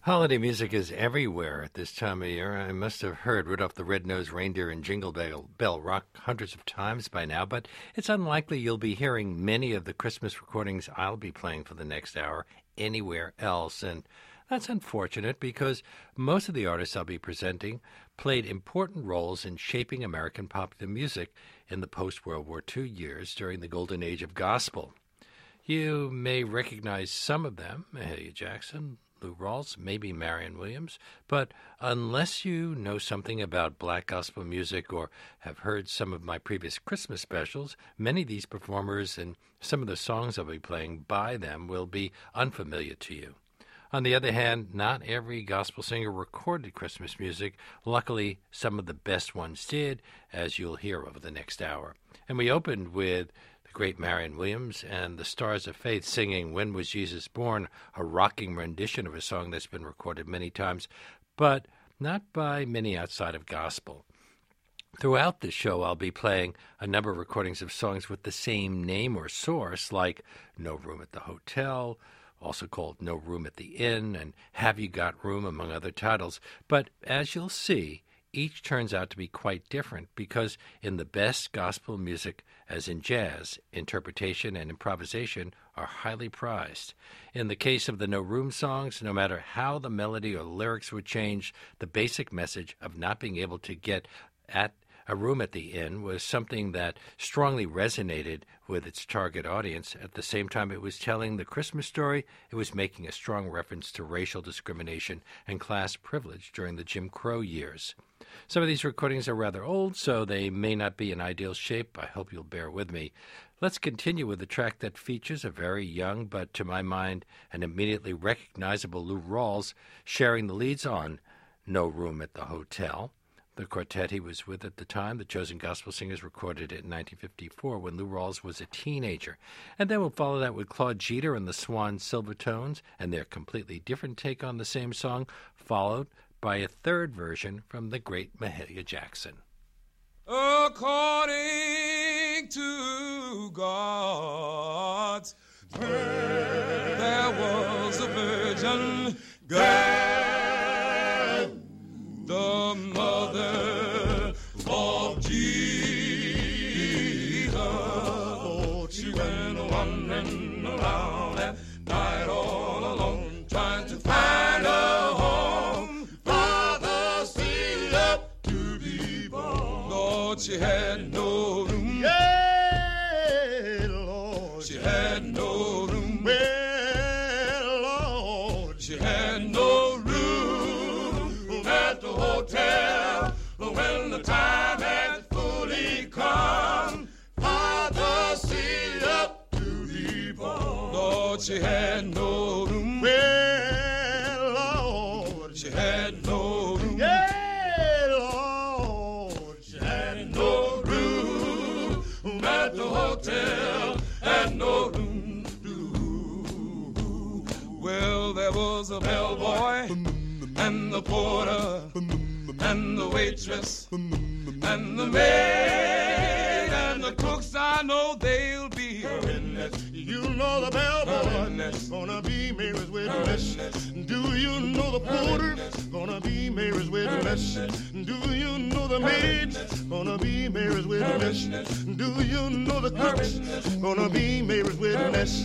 Holiday music is everywhere at this time of year. I must have heard Rudolph the Red-Nosed Reindeer and Jingle Bell Rock hundreds of times by now, but it's unlikely you'll be hearing many of the Christmas recordings I'll be playing for the next hour anywhere else. And that's unfortunate because most of the artists I'll be presenting played important roles in shaping American popular music in the post-World War II years during the golden age of gospel. You may recognize some of them, Mahalia Jackson, Lou Rawls, maybe Marion Williams, but unless you know something about black gospel music or have heard some of my previous Christmas specials, many of these performers and some of the songs I'll be playing by them will be unfamiliar to you. On the other hand, not every gospel singer recorded Christmas music. Luckily, some of the best ones did, as you'll hear over the next hour. And we opened with great Marion Williams and the Stars of Faith singing When Was Jesus Born, a rocking rendition of a song that's been recorded many times, but not by many outside of gospel. Throughout the show, I'll be playing a number of recordings of songs with the same name or source, like No Room at the Hotel, also called No Room at the Inn, and Have You Got Room, among other titles. But as you'll see, each turns out to be quite different because in the best gospel music, as in jazz, interpretation and improvisation are highly prized. In the case of the No Room songs, no matter how the melody or lyrics would change, the basic message of not being able to get at a room at the inn was something that strongly resonated with its target audience. At the same time it was telling the Christmas story, it was making a strong reference to racial discrimination and class privilege during the Jim Crow years. Some of these recordings are rather old, so they may not be in ideal shape. I hope you'll bear with me. Let's continue with the track that features a very young, but to my mind, an immediately recognizable Lou Rawls sharing the leads on No Room at the Hotel. The quartet he was with at the time, the Chosen Gospel Singers, recorded it in 1954 when Lou Rawls was a teenager. And then we'll follow that with Claude Jeter and the Swan Silvertones and their completely different take on the same song, followed by a third version from the great Mahalia Jackson. According to God's word, there was a virgin girl, the mother of Jesus. Oh, she went wandering around at night all alone, trying to find a home. Father sealed up to be born. Lord, she had no room. Yeah, Lord, she had no room. Well, Lord, she had no room at the hotel. When the time had fully come, Father sealed up to be born. Lord, she had no room. Well, Lord, she had no room. Yeah, Lord, she had no room at the hotel, and no room. Well, there was a bellboy and the porter and the waitress and the maid and the cooks. I know they'll be a witness. You know the bellboy gonna be Mary's witness. Do you know the porter gonna be Mary's witness? Do you know the maid gonna be Mary's witness? Do you know the cooks gonna be Mary's witness?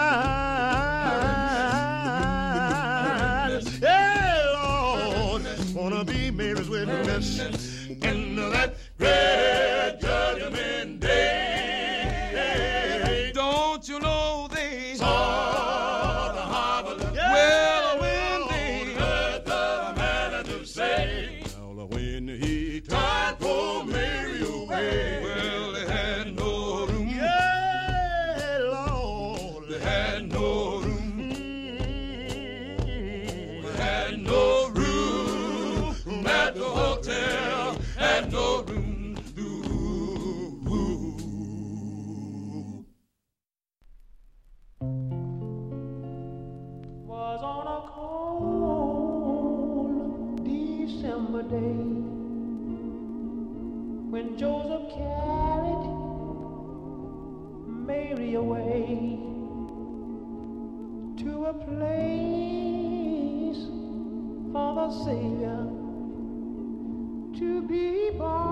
Yeah, Lord, gonna be Mary's witness in that great judgment day. Don't you know they saw the harvest? Yeah. Well, when they heard the man to say, well, when he turned poor Mary away, well, they had no room. Yeah, Lord, they had no room. They had no room at the hotel, and no room. Was on a cold December day when Joseph carried Mary away to a place a Savior to be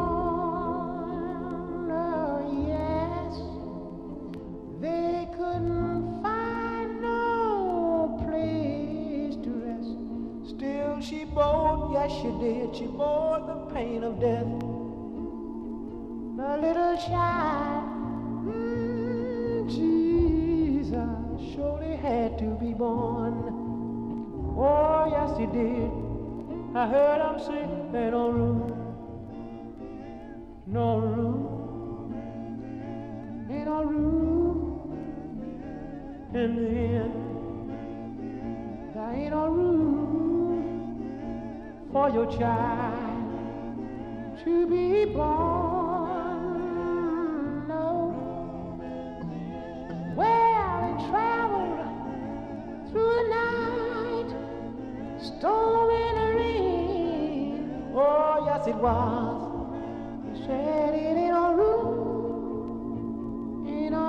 born. Oh, yes, they couldn't find no place to rest. Still she bore, yes she did, she bore the pain of death. The little child, Jesus, surely had to be born. Oh, yes he did. I heard him say, ain't no room, no room, ain't no room in the inn. There ain't no room for your child to be born. No. Well, he traveled through the night, storm and the rain. Oh, yes it was. He said it ain't no room, ain't no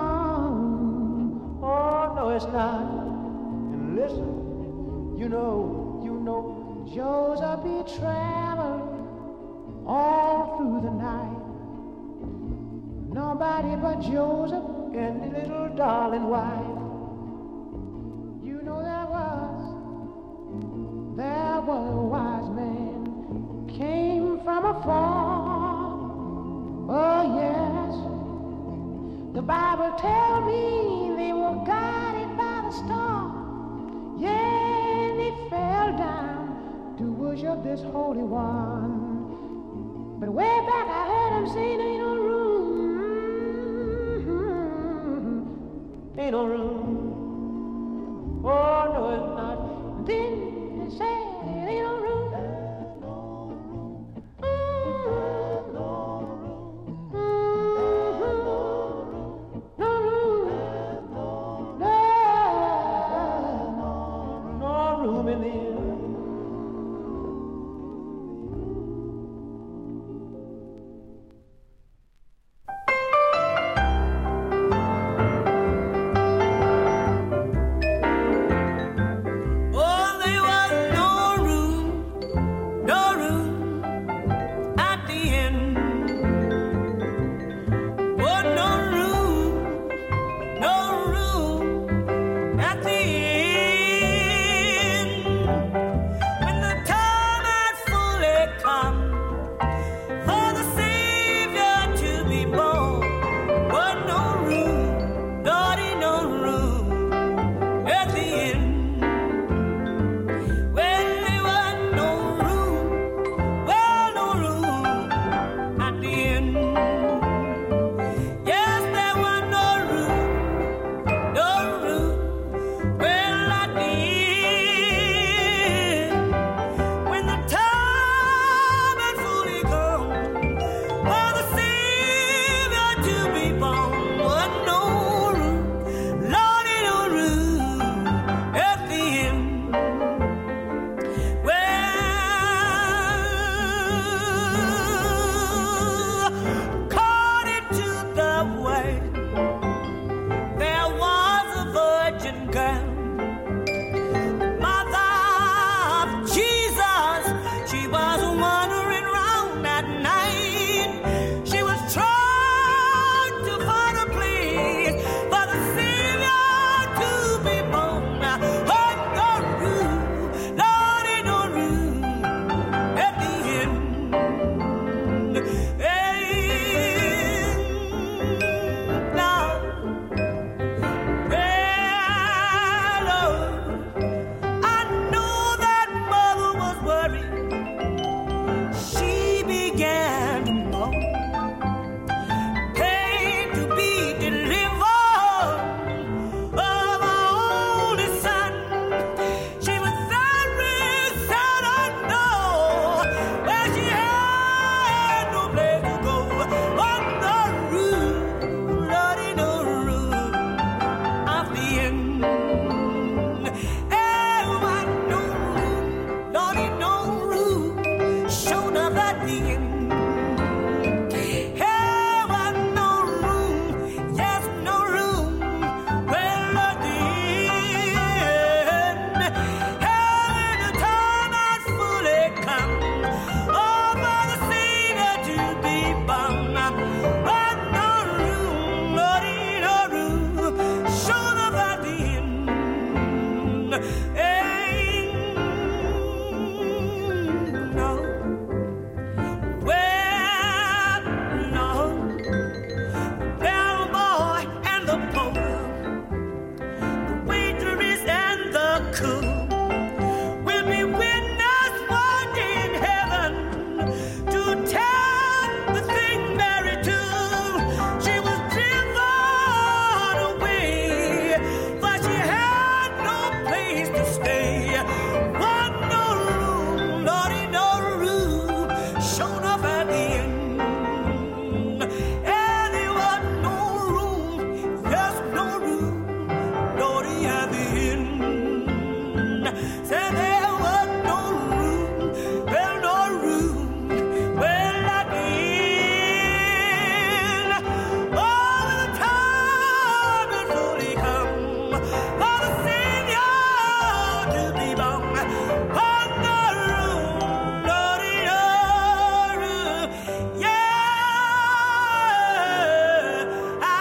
room. Oh, no it's not. And listen, you know, Joseph he traveled all through the night. Nobody but Joseph and the little darling wife. You know there was a wise man came from afar. Oh yes, the Bible tells me they were guided by the star. Yeah, they fell down to worship this Holy One. But way back I heard him say, ain't no room, ain't no room. Oh, no, it's not. Then they said, it ain't no room. No room in the inn. Said there was no room, well, no room, well, not in. All the time will fully come for the Savior to be born. On the room, Lord, yeah, I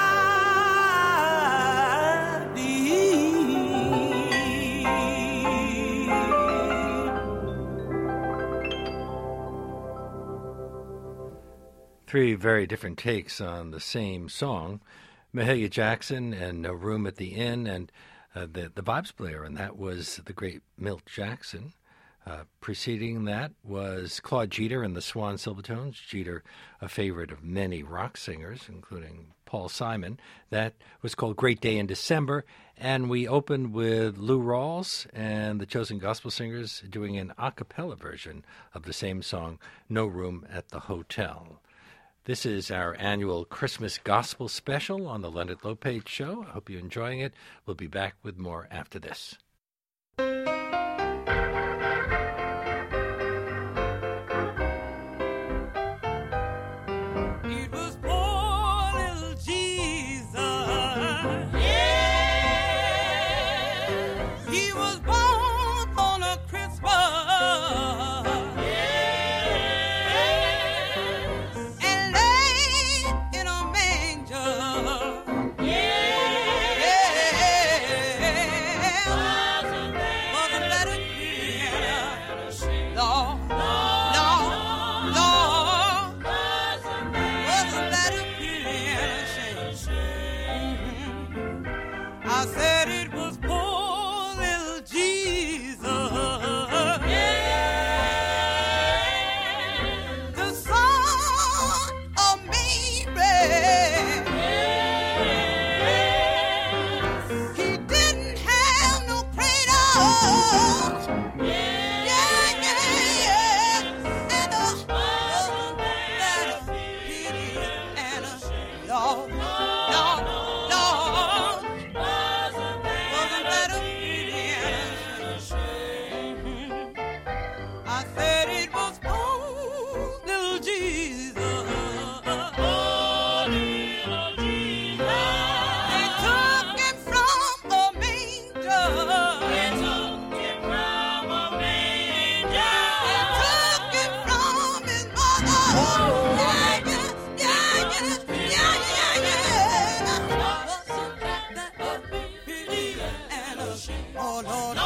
Three very different takes on the same song. Mahalia Jackson and No Room at the Inn, and the Vibes player, and that was the great Milt Jackson. Preceding that was Claude Jeter and the Swan Silvertones. Jeter, a favorite of many rock singers, including Paul Simon. That was called Great Day in December. And we opened with Lou Rawls and the Chosen Gospel Singers doing an a cappella version of the same song, No Room at the Hotel. This is our annual Christmas Gospel Special on the Leonard Lopate Show. I hope you're enjoying it. We'll be back with more after this. It was poor little Jesus. Yes. He was born on a Christmas. Yes. And laid in a manger. Yes. Wasn't that a kid? Lord. I said it was poor little Jesus. Yeah. The son of Mary. Yeah. He didn't have no cradle. Yeah. And wasn't that a pity and a Lord. I said it was poor little Jesus. Poor little Jesus. They took him from a manger. They took him from a manger. They took him from his mother. Oh, Lord,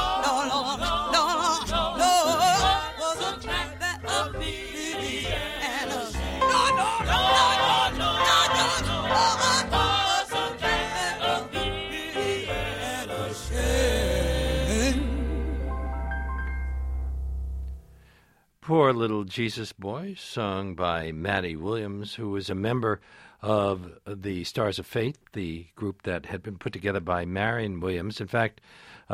Poor Little Jesus Boy, sung by Matty Williams, who was a member of the Stars of Faith, the group that had been put together by Marion Williams. In fact,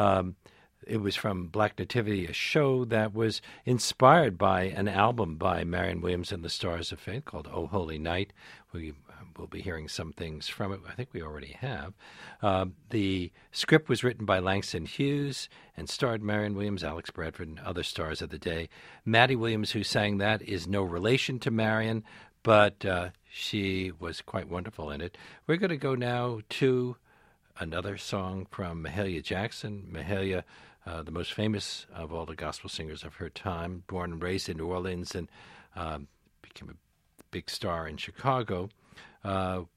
it was from Black Nativity, a show that was inspired by an album by Marion Williams and the Stars of Faith called Oh Holy Night. We will be hearing some things from it. I think we already have. The script was written by Langston Hughes and starred Marion Williams, Alex Bradford, and other stars of the day. Matty Williams, who sang that, is no relation to Marion, but she was quite wonderful in it. We're going to go now to another song from Mahalia Jackson. Mahalia, the most famous of all the gospel singers of her time, born and raised in New Orleans and became a big star in Chicago, and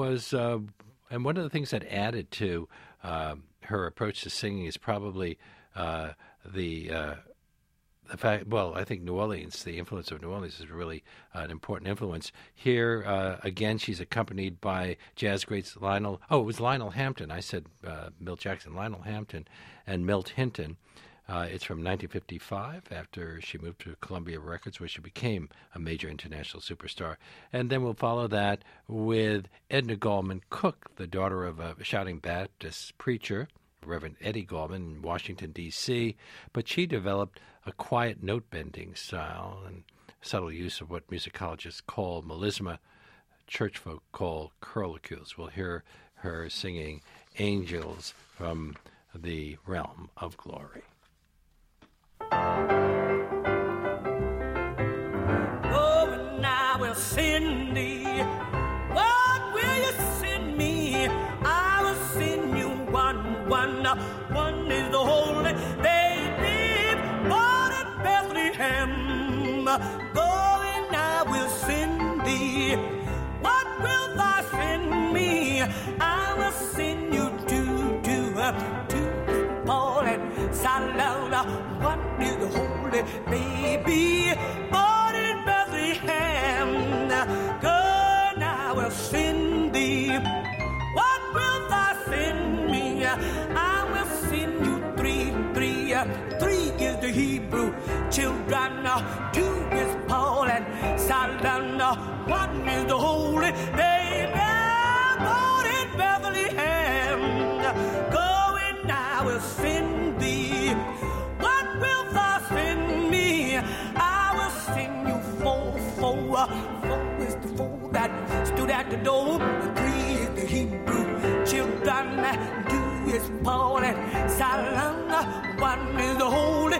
one of the things that added to her approach to singing is probably the fact, well, I think New Orleans, the influence of New Orleans is really an important influence. Here, again, she's accompanied by jazz greats Lionel. Oh, it was Lionel Hampton. I said Milt Jackson. Lionel Hampton and Milt Hinton. It's from 1955, after she moved to Columbia Records, where she became a major international superstar. And then we'll follow that with Edna Gallman Cook, the daughter of a shouting Baptist preacher, Reverend Eddie Gallman, in Washington, D.C., but she developed a quiet note-bending style and subtle use of what musicologists call melisma, churchfolk call curlicues. We'll hear her singing Angels from the Realm of Glory. Go and I will send thee. What will thou send me? I will send you to Paul and Silas. What is the holy baby born in Bethlehem? Go and I will send thee. What will thou send me? I will send you three. Three is the Hebrew children. Two is Paul and Silas. One is the holy baby born in Bethlehem. Go and I will send thee. What will thou send me? I will send you four. Four is the four that stood at the door. Three is the Hebrew children. Two is Paul and Silas. One is the holy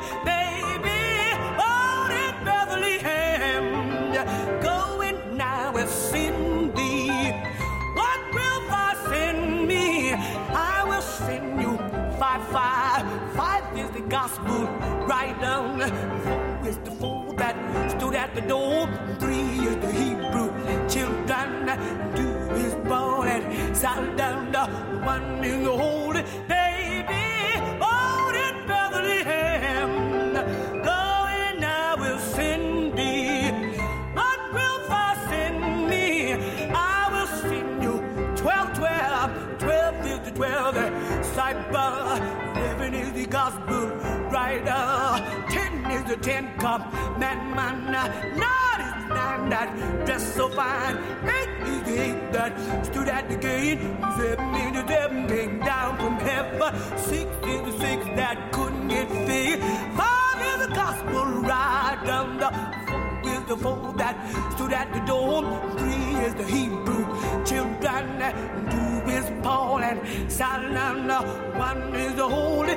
baby born in Bethlehem. Go and I will send thee. What will thou send me? I will send you five. Five is the gospel right down. Four is the four that stood at the door. Three is the Hebrew children. Two is born and Silas. One is the holy baby born in Bethlehem. Go and I will send thee. What will thou send me? I will send you 12. 12 is the 12 disciple. 11 is the gospel writer. 10 is the 10 commandment. 9 is the 9 that dressed so fine. 8 is the 8 that stood at the gate. 7 is the 7 came down from heaven. 6 is the 6 that couldn't get fed. 5 is the gospel writer. 4 is the 4 that stood at the door. 3 is the Hebrew children. 2 is Paul and Silas. 1 is the holy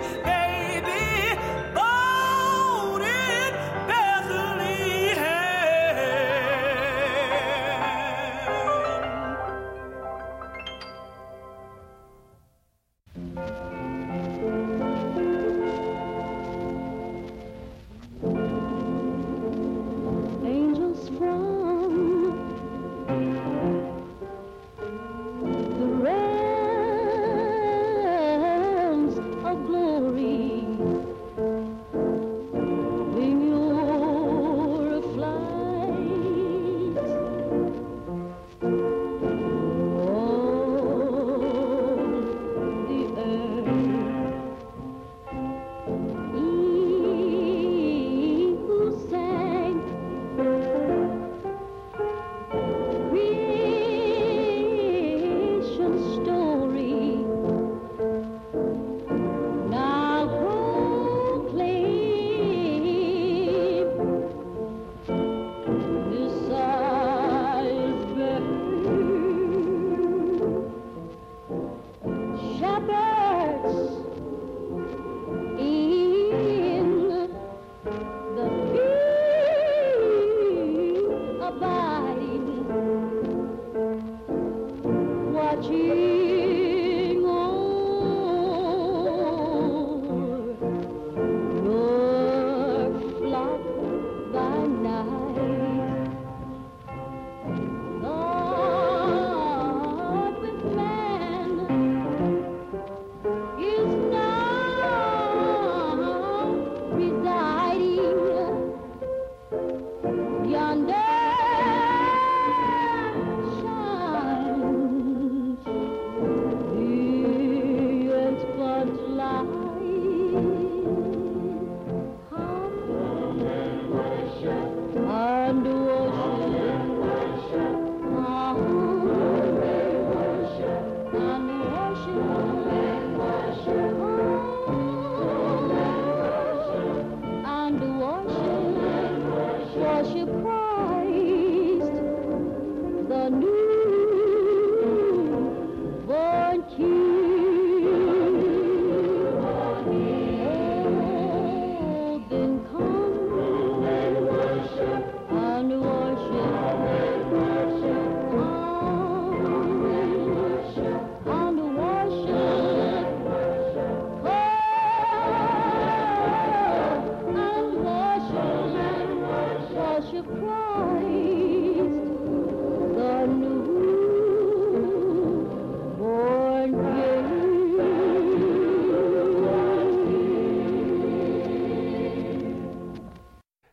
baby born in Bethlehem. Angels from the realms of glory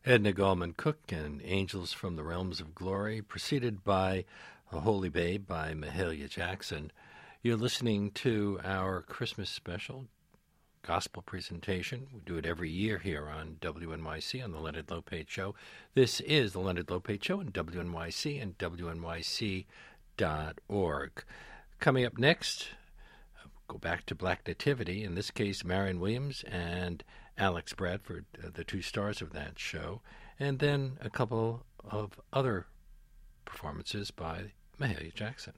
Edna Gallman Cook and Angels from the Realms of Glory, preceded by A Holy Babe by Mahalia Jackson. You're listening to our Christmas special gospel presentation. We do it every year here on WNYC on the Leonard Lopate Show. This is the Leonard Lopate Show on WNYC and WNYC.org. Coming up next, go back to Black Nativity, in this case Marion Williams and Alex Bradford, the two stars of that show, and then a couple of other performances by Mahalia Jackson.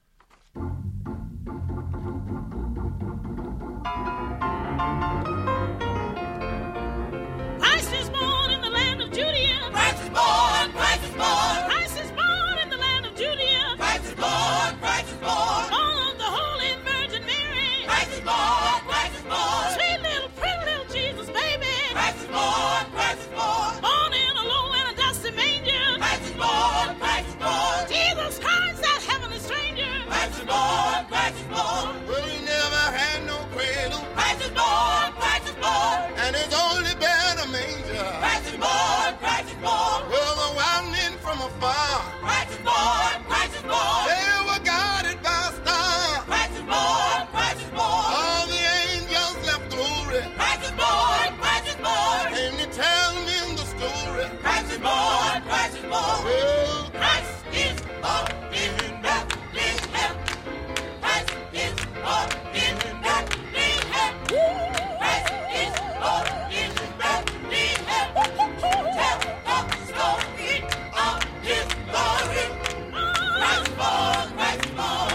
Christ is born in the land of Judea. Christ is born, Christ is born. Christ is born in the land of Judea. Christ is born, Christ is born. Born of the Holy Virgin Mary. Christ is born, Christ is born. Sweet little, pretty little Jesus baby. Christ is born, Christ is born. Born in a low and a dusty manger. Christ is born, Christ is born. Jesus Christ, that heavenly stranger. Christ is born, Christ is born. Well, he never had no cradle. Christ is born, Christ is born. And it's only been a manger. Christ is born, Christ is born. Well, the wild men from afar. Christ is born, Christ is born. They were guided by a star. Christ is born, Christ is born. All the angels left glory. Christ is born, Christ is born. And they tell me the story. Christ is born, Christ is born. Well, Christ is born in Bethlehem. Christ is born in Bethlehem. Christ is born in Bethlehem. Tell the story of his glory. Christ is born, Christ is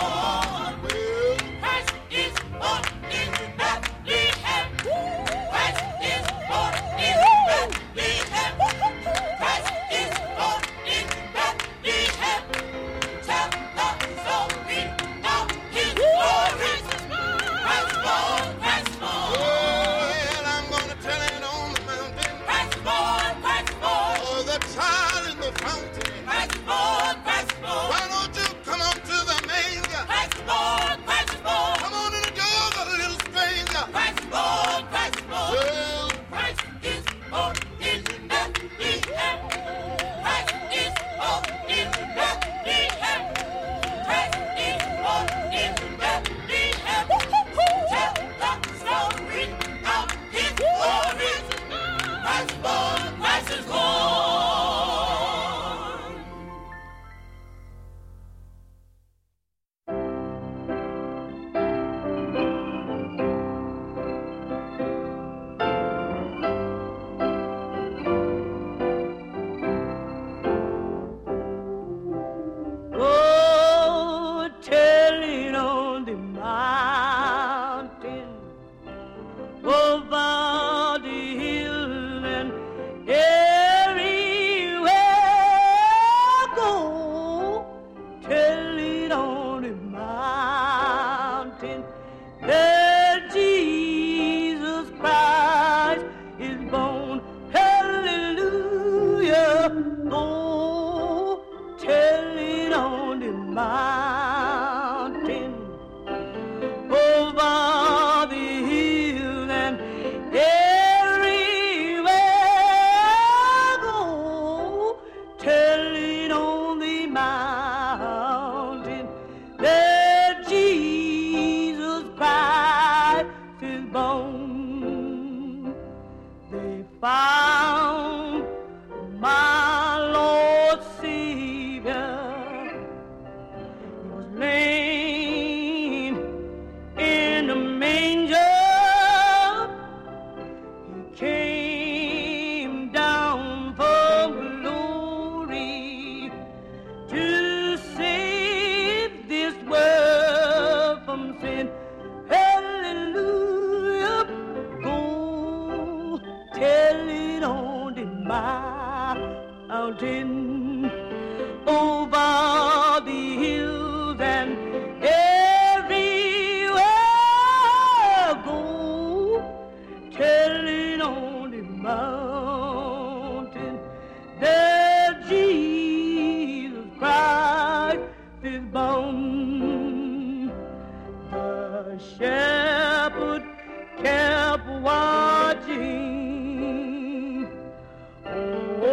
born. Well, Christ is born in Bethlehem. Christ is born in Bethlehem. Christ is born in Bethlehem. Tell the story of his glory. Christ is born, Christ is born. Well, I'm gonna tell it on the mountain. Christ is born, Christ is born. Oh, the child in the fountain. Christ is born, Christ is born. Why don't you come up to the manger? Christ is born, Christ is born. Come on in the door, the little stranger. Christ is born, Christ is born. Well, Christ is born in Bethlehem. Christ is born in Bethlehem. Christ is born in Bethlehem. Tell the story of his glory. Christ is born, Christ is born. Oh, tell it on the mountain, over the hill and everywhere I go. Tell it on the mountain that Jesus Christ is born. Hallelujah. Oh, tell it on the mountain, over the hill and everywhere I go. Tell it on the mountain that Jesus Christ is born. They found my Lord Savior. He was laying in a manger. He came down from glory to save this world from sin. Hallelujah. Go tell it on the mountain, over the hills and everywhere I go. Tell it on the mountain that Jesus Christ is born. The shepherd kept watching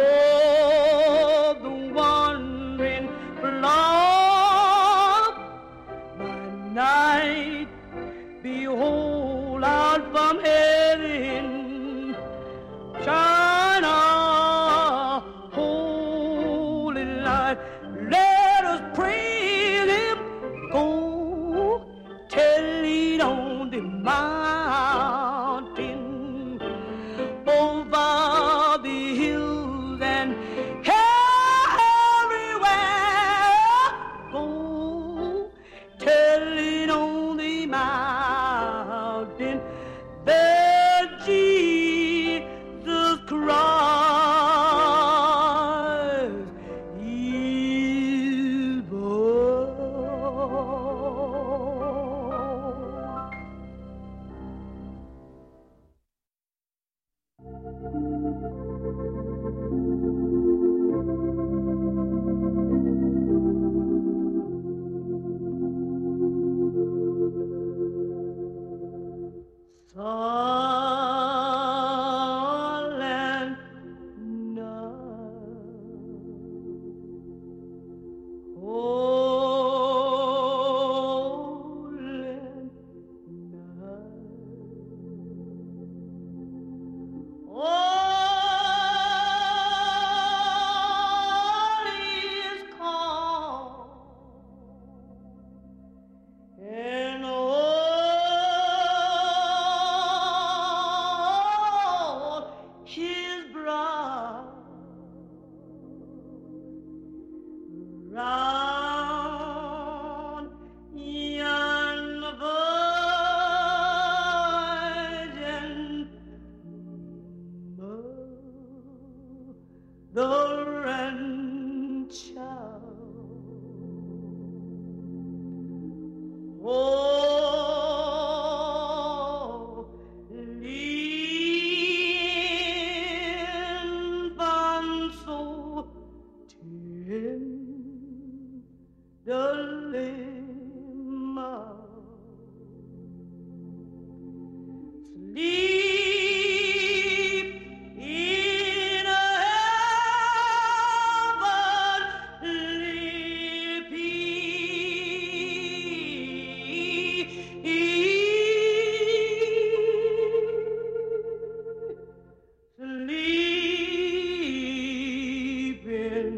round yon virgin mother and child. Oh, infant so tenderly mild, sleep in a heavenly peace. Sleep in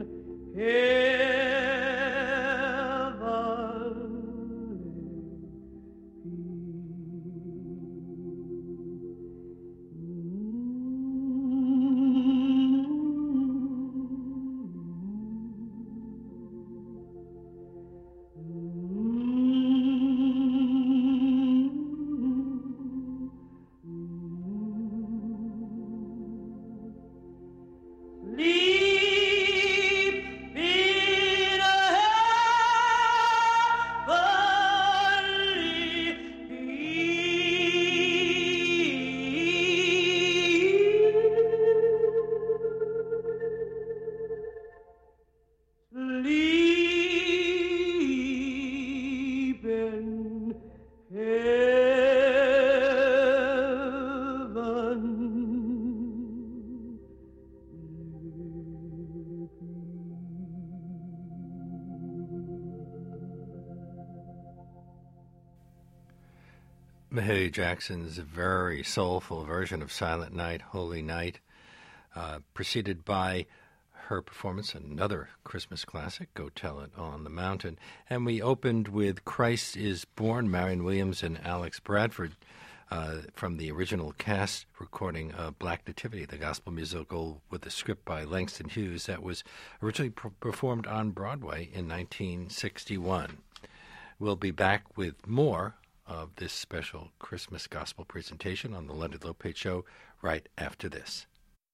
Mahalia Jackson's very soulful version of Silent Night, Holy Night, preceded by her performance, another Christmas classic, Go Tell It on the Mountain. And we opened with Christ is Born, Marion Williams and Alex Bradford, from the original cast recording of Black Nativity, the gospel musical with a script by Langston Hughes that was originally performed on Broadway in 1961. We'll be back with more of this special Christmas gospel presentation on the Leonard Lopate Show right after this.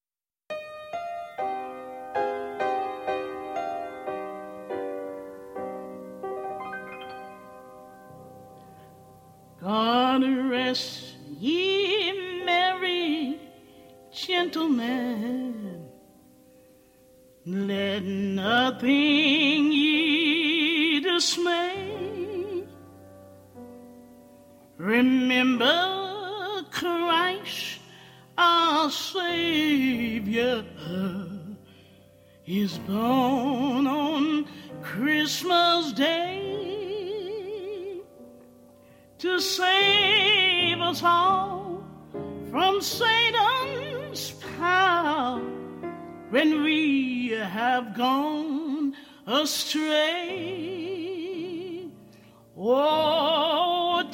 God rest ye merry gentlemen, let nothing ye dismay. Remember Christ our Savior is born on Christmas Day to save us all from Satan's power when we have gone astray. Oh,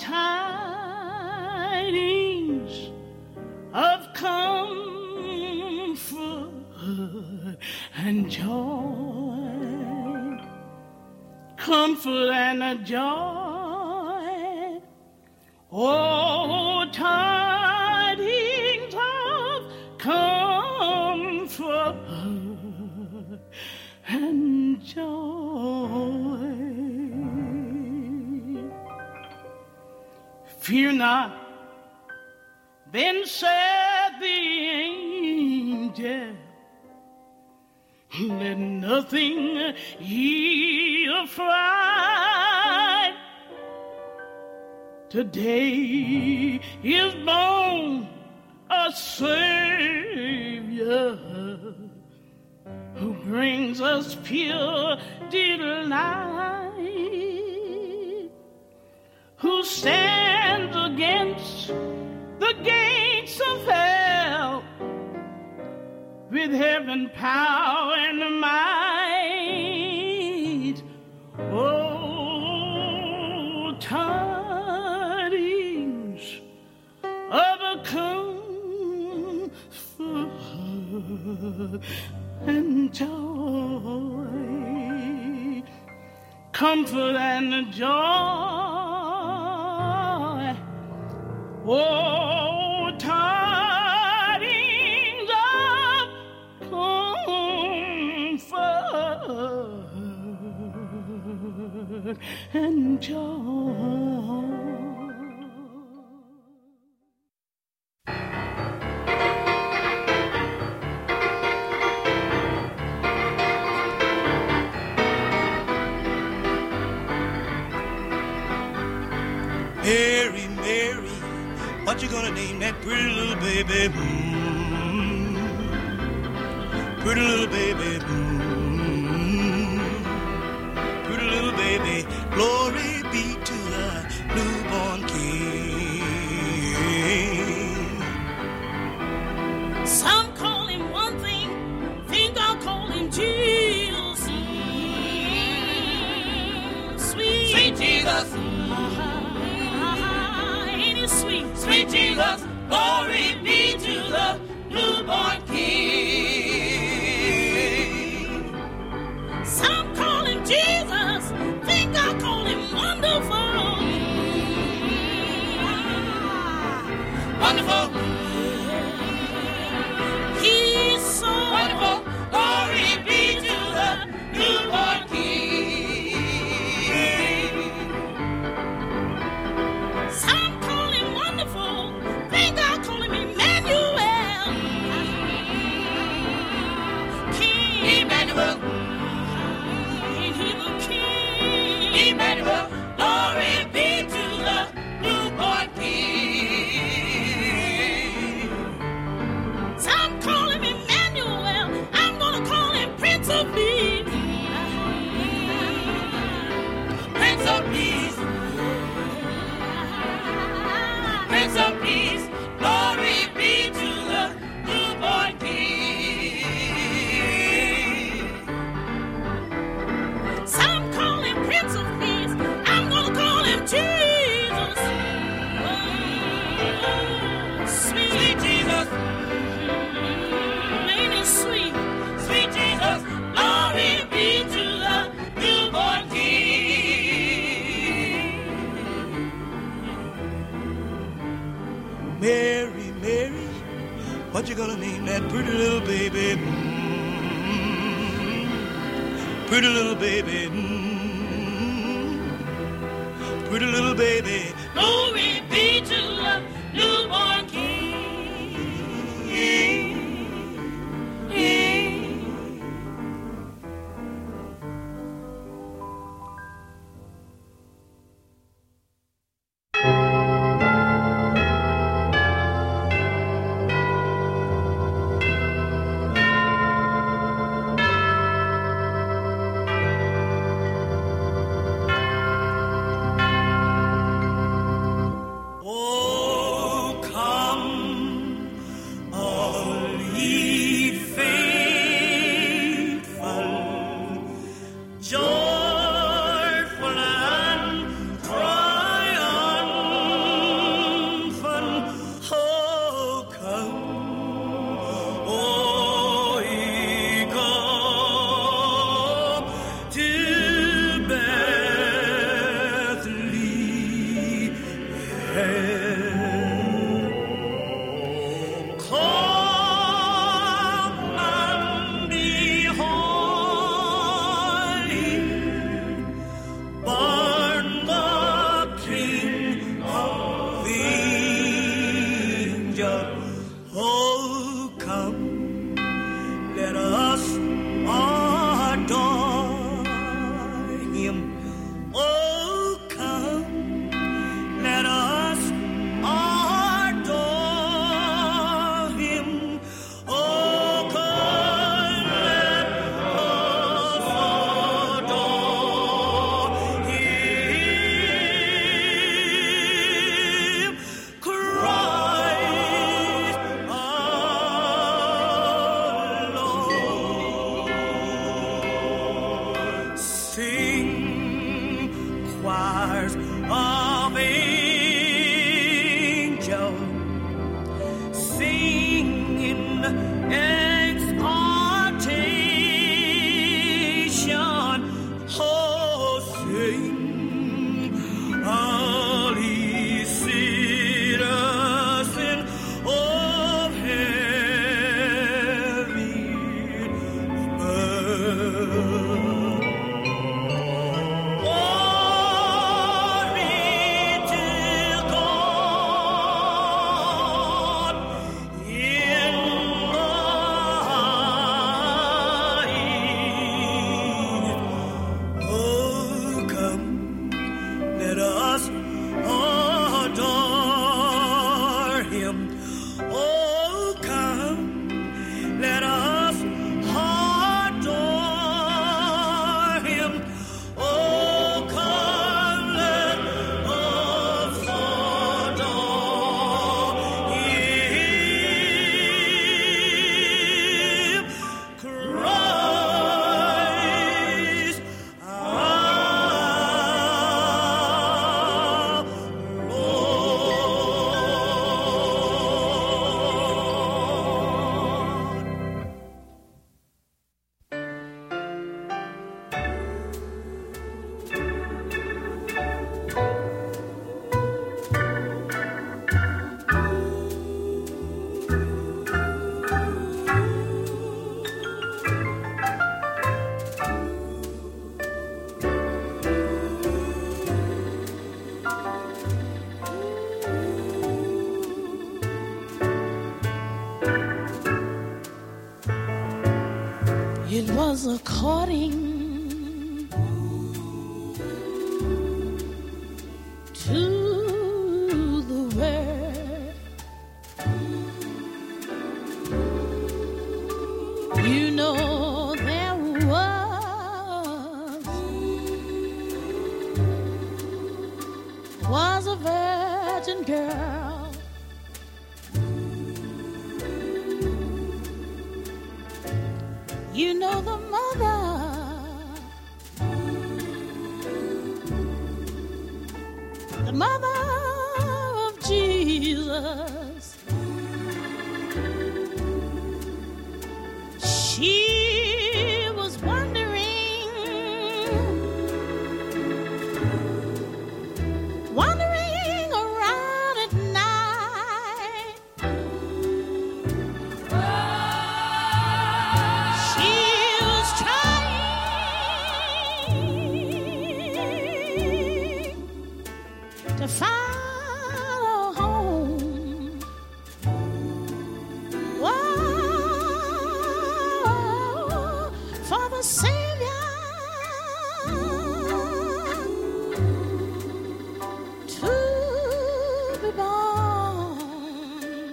tidings of comfort and joy, comfort and joy. Oh, tidings of comfort and joy. Fear not, then said the angel, let nothing ye affright. Today is born a Savior who brings us pure delight, who stands against the gates of hell with heaven, power, and might. Oh, tidings of a comfort and joy, comfort and joy. Oh, tidings of comfort and joy. Mary, Mary, what you gonna name that pretty little baby? Pretty little baby. Pretty little baby. Glory be to the newborn King. Some call him one thing, think I'll call him Jesus. Sweet, sweet Jesus. Sweet Jesus, glory be to the newborn King. Some call him Jesus, think I'll call him wonderful. Wonderful. He's so wonderful, glory be to the newborn King. Some think I'll call him Emmanuel. King Emmanuel. Ain't he the King? Emmanuel. Glory be to the newborn King. Some call him Emmanuel. I'm gonna call him Prince of Peace. Prince of Peace. Prince of Peace, glory be to the newborn King. Some call him Prince of Peace, I'm gonna call him Jesus. Sweet, sweet Jesus, ain't he sweet? Sweet Jesus, glory be to the newborn King. Mary, Mary, what you gonna name that pretty little baby? Pretty little baby. Pretty little baby. Glory be to the newborn King. singing exaltation It was according to the word. You know there was a virgin girl. You know the mother of Jesus. She was wandering around at night. She was trying to find a home. Whoa, for the Savior to be born.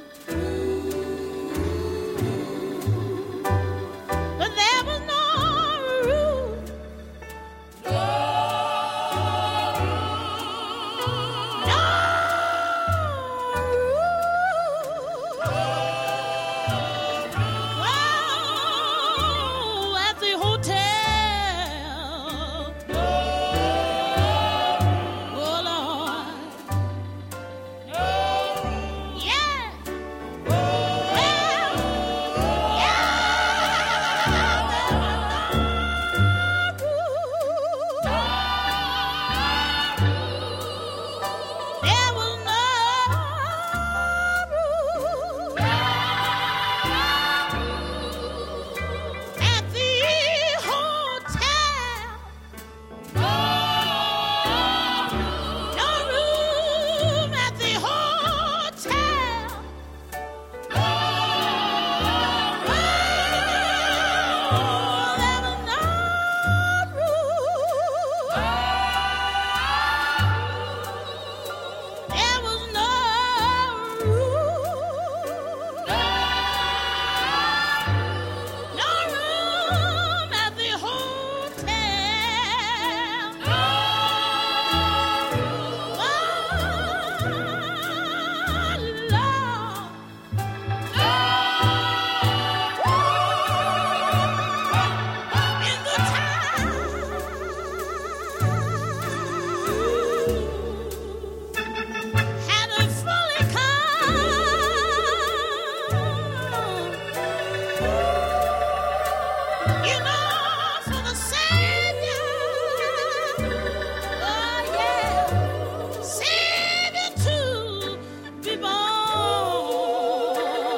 But there was no room. At the hotel. Oh, Lord. Yeah. There was no room at the hotel. No room at the hotel. There was no room. There was no room. No room at the hotel. In the time had a fully come, you know, for the Savior, oh yeah, Savior to be born.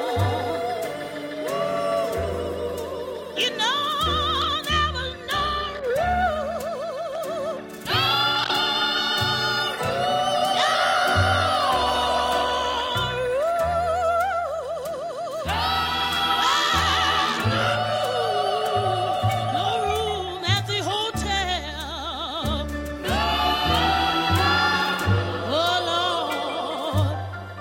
You know there was no room. No room at the hotel. Oh, Lord.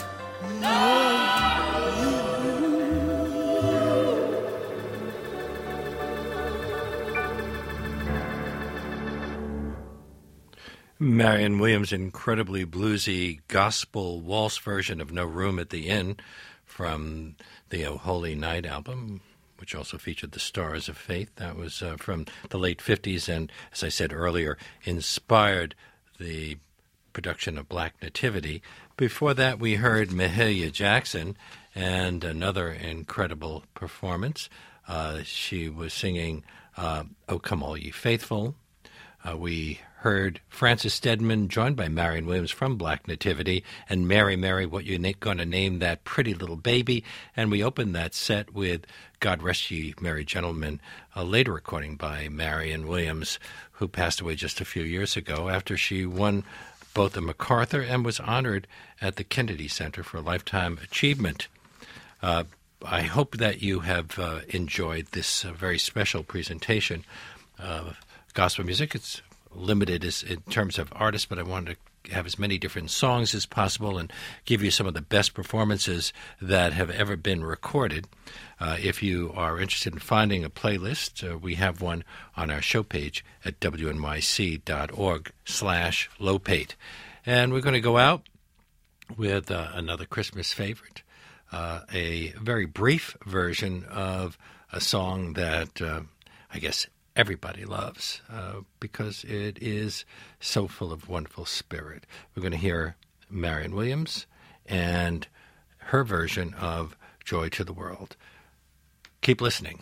Marion Williams' incredibly bluesy gospel waltz version of No Room at the Inn from the O Holy Night album, which also featured the Stars of Faith. That was from the late 50s and, as I said earlier, inspired the production of Black Nativity. Before that, we heard Mahalia Jackson and another incredible performance. She was singing O Come All Ye Faithful. We heard Francis Stedman, joined by Marion Williams from Black Nativity, and Mary, Mary, what you going to name that pretty little baby. And we opened that set with God Rest Ye Merry Gentlemen, a later recording by Marion Williams, who passed away just a few years ago after she won both a MacArthur and was honored at the Kennedy Center for Lifetime Achievement. I hope that you have enjoyed this very special presentation of gospel music. It's limited in terms of artists, but I wanted to have as many different songs as possible and give you some of the best performances that have ever been recorded. If you are interested in finding a playlist, we have one on our show page at wnyc.org/Lopate. And we're going to go out with another Christmas favorite, a very brief version of a song that I guess everybody loves because it is so full of wonderful spirit. We're going to hear Marion Williams and her version of Joy to the World. Keep listening.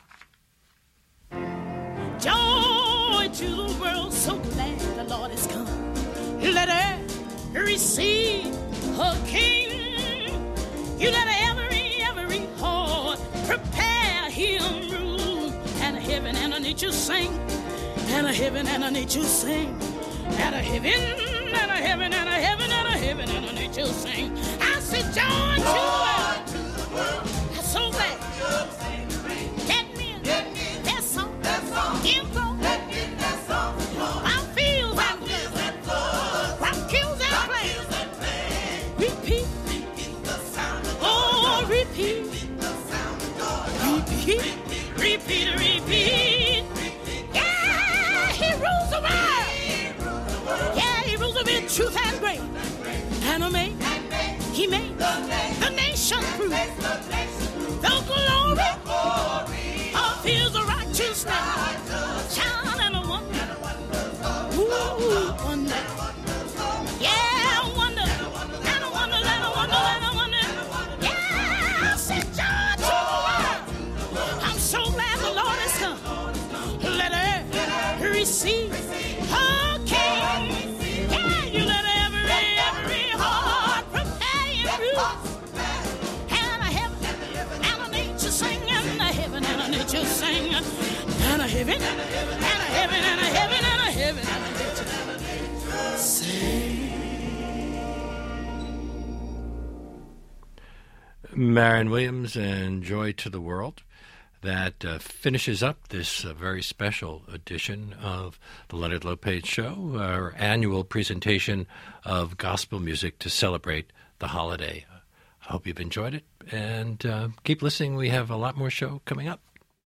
Joy to the world, so glad the Lord has come. Let her receive her King. You let every heart prepare him room. And heaven and nature sing, and heaven and nature sing, and heaven and heaven and heaven and heaven and nature sing. I said joy to the world. I'm so glad. Get me that song. Info. I feel that good. Rock kills and play. Repeat. Oh, repeat. Repeat. Yeah, he rules the world. Yeah, he rules the world, truth and grace. And he made the nation free. The glory of his righteousness. Shine and a wonder. Ooh, wonder. Yeah, wonder. And a wonder, and a wonder, and a wonder. Yeah, I said joy to the world. I'm so glad the Lord has come. Let her receive her King. Yeah, you let every heart prepare him root. And a heaven and a nature sing, and a heaven and a nature sing, and a heaven and a heaven and a heaven and a heaven and a nature sing. Marion Williams and Joy to the World. That finishes up this very special edition of the Leonard Lopate Show, our annual presentation of gospel music to celebrate the holiday. I hope you've enjoyed it, and keep listening. We have a lot more show coming up.